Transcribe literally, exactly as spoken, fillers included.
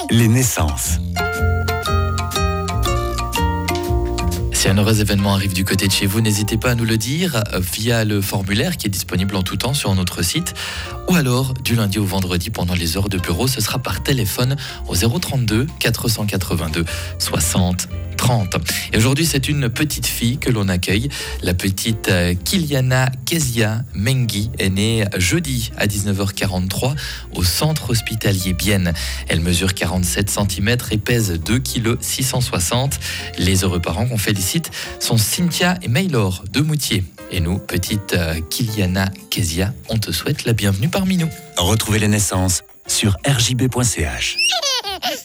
Les naissances. Si un heureux événement arrive du côté de chez vous, n'hésitez pas à nous le dire via le formulaire qui est disponible en tout temps sur notre site, ou alors du lundi au vendredi pendant les heures de bureau, ce sera par téléphone au zéro trente-deux quatre cent quatre-vingt-deux soixante trente. Et aujourd'hui, c'est une petite fille que l'on accueille. La petite Kiliana Kezia Mengi est née jeudi à dix-neuf heures quarante-trois au centre hospitalier Bienne. Elle mesure quarante-sept centimètres et pèse deux virgule six cent soixante kilos. Les heureux parents qu'on félicite sont Cynthia et Maylor de Moutier. Et nous, petite Kiliana Kezia, on te souhaite la bienvenue parmi nous. Retrouvez les naissances sur r j b point c h.